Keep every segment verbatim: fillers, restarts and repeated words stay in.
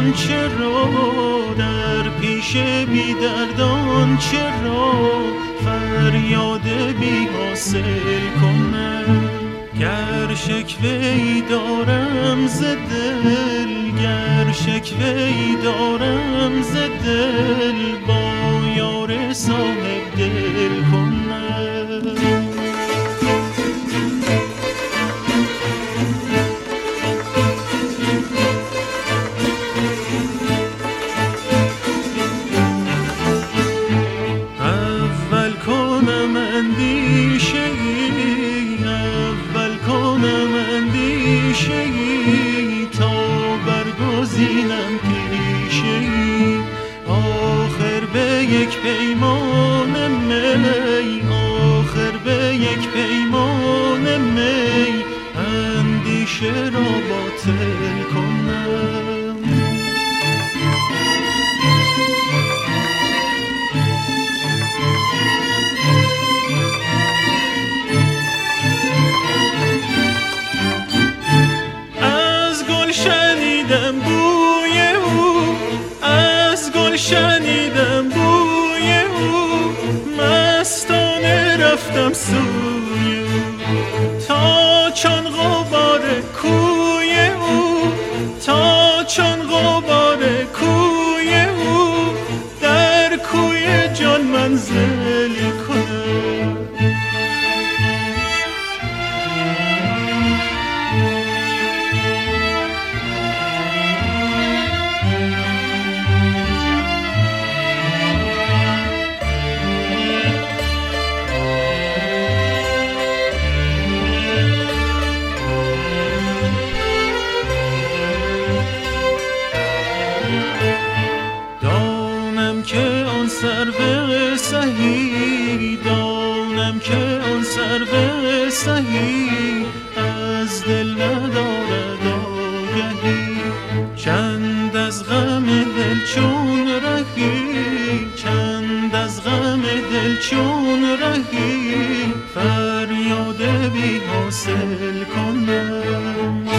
دردان چرا، در پیش بی دردان چرا فریاد بی حاصل کنم. گر شکوه‌ای دارم ز دل، گر شکوه‌ای دارم ز دل با یار صاحب دل کنم. اول کنم اندیشه ای، اول کنم اندیشه ای تا برگزینم پیشه ای. آخر به یک پیمان می، آخر به یک پیمان می اندیشه را باطل کنم. شنیدم بوی او، از گل شنیدم بوی او، مستانه رفتم سوی او تا چون غبار کوی او، تا چون غبار کوی او در کوی جان منزل کنم. دانم که آن سرو سهی، دانم که آن سرو سهی از دل ندارد آگهی. چند از غم دل چون رهی، چند از غم دل چون رهی فریاد بی حاصل کنم.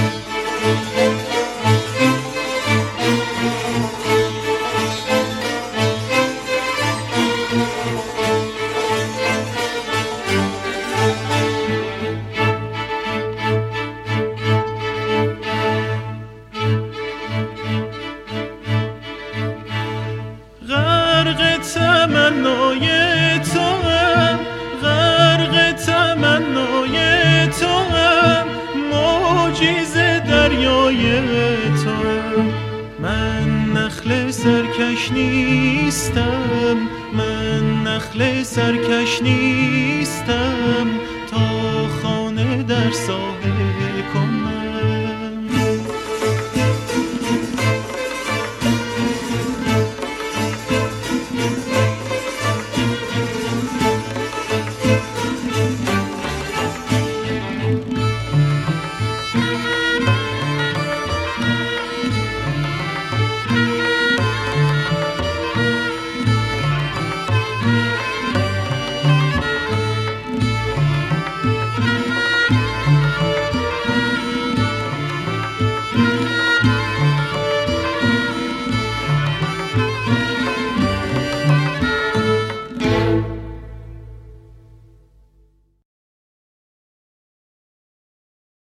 غرق تمنای توام، غرق تمنای توام، موجی ز دریای توام. من نخل سرکش نیستم، من نخل سرکش نیستم تا خانه در ساحل